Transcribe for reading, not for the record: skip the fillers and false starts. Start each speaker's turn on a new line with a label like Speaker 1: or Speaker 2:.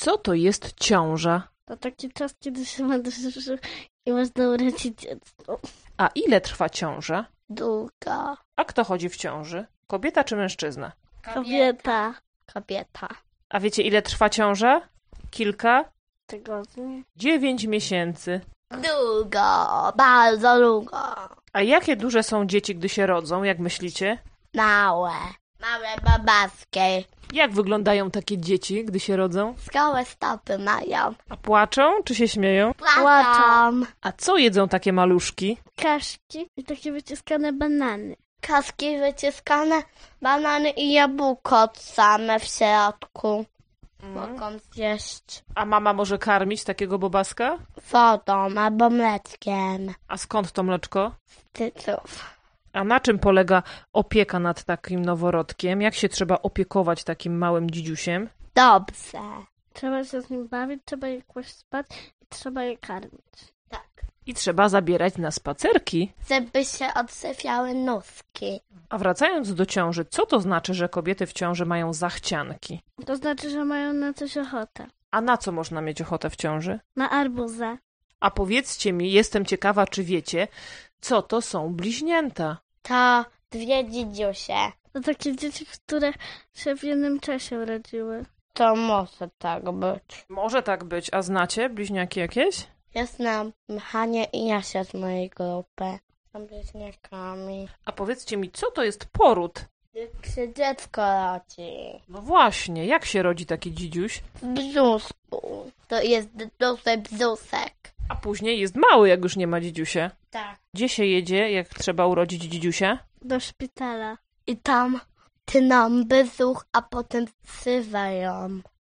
Speaker 1: Co to jest ciąża?
Speaker 2: To taki czas, kiedy się ma dużo i można urodzić dziecko.
Speaker 1: A ile trwa ciąża?
Speaker 2: Długa.
Speaker 1: A kto chodzi w ciąży? Kobieta czy mężczyzna?
Speaker 2: Kobieta.
Speaker 1: A wiecie, ile trwa ciąża? Kilka?
Speaker 2: Tygodni.
Speaker 1: 9 miesięcy.
Speaker 2: Długo, bardzo długo.
Speaker 1: A jakie duże są dzieci, gdy się rodzą, jak myślicie?
Speaker 2: Małe babaskie.
Speaker 1: Jak wyglądają takie dzieci, gdy się rodzą?
Speaker 2: Skałe stopy mają.
Speaker 1: A płaczą czy się śmieją?
Speaker 2: Płaczą.
Speaker 1: A co jedzą takie maluszki?
Speaker 2: Kaszki i takie wyciskane banany. Kaski wyciskane, banany i jabłko same w środku. Mogą zjeść
Speaker 1: A mama może karmić takiego bobaska?
Speaker 2: wodą albo mleczkiem.
Speaker 1: A skąd to mleczko?
Speaker 2: Cyców.
Speaker 1: A na czym polega opieka nad takim noworodkiem? Jak się trzeba opiekować takim małym dzidziusiem?
Speaker 2: Dobrze. Trzeba się z nim bawić, trzeba je kłaść spać i trzeba je karmić. Tak.
Speaker 1: I trzeba zabierać na spacerki.
Speaker 2: Żeby się odsypiały nóżki.
Speaker 1: A wracając do ciąży, co to znaczy, że kobiety w ciąży mają zachcianki?
Speaker 2: To znaczy, że mają na coś ochotę.
Speaker 1: A na co można mieć ochotę w ciąży?
Speaker 2: Na arbuzę.
Speaker 1: A powiedzcie mi, jestem ciekawa, czy wiecie, co to są bliźnięta?
Speaker 2: To 2 dzidziusie. To takie dzieci, które się w jednym czasie urodziły. To może tak być.
Speaker 1: Może tak być. A znacie bliźniaki jakieś?
Speaker 2: Ja znam Hanię i Jasia z mojej grupy. Są bliźniakami.
Speaker 1: A powiedzcie mi, co to jest poród?
Speaker 2: Jak się dziecko rodzi.
Speaker 1: No właśnie, jak się rodzi taki dzidziuś?
Speaker 2: W brzusku. To jest duży brzusek.
Speaker 1: A później jest mały, jak już nie ma dzidziusia.
Speaker 2: Tak.
Speaker 1: Gdzie się jedzie, jak trzeba urodzić dzidziusia?
Speaker 2: Do szpitala. I tam tyną brzuch, a potem zsywają.